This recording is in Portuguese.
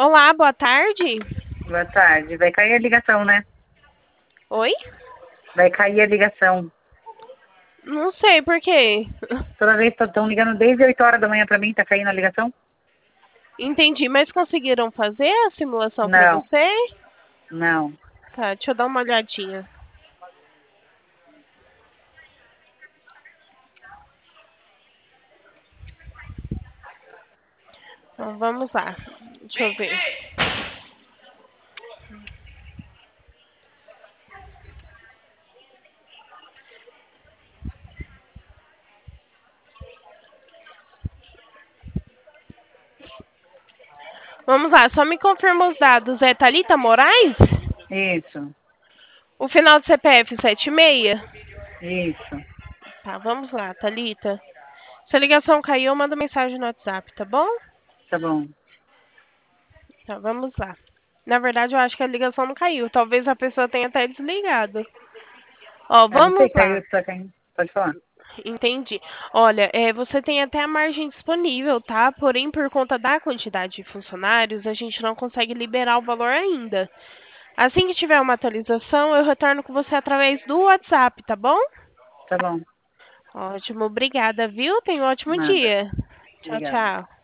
Olá, boa tarde. Boa tarde. Vai cair a ligação, né? Oi? Vai cair a ligação. Não sei por quê. Toda vez estão ligando desde 8 horas da manhã pra mim, tá caindo a ligação? Entendi, mas conseguiram fazer a simulação para Não, você? não. Tá, deixa eu dar uma olhadinha. Então, vamos lá. Deixa eu ver. Vamos lá, só me confirma os dados. É Thalita Moraes? Isso, O final do CPF 76? isso. Tá, vamos lá, Thalita. Se a ligação caiu, manda mensagem no WhatsApp, tá bom? Tá bom. Tá, vamos lá. Na verdade, eu acho que a ligação não caiu. Talvez a pessoa tenha até desligado. Ó, Eu não sei, vamos lá. caiu, tá caindo. Pode falar. Entendi. Olha, você tem até a margem disponível, tá? Porém, por conta da quantidade de funcionários, a gente não consegue liberar o valor ainda. Assim que tiver uma atualização, eu retorno com você através do WhatsApp, tá bom? Tá bom. Ótimo, obrigada, viu? Tenha um ótimo Nada. dia. Tchau, Obrigada. tchau.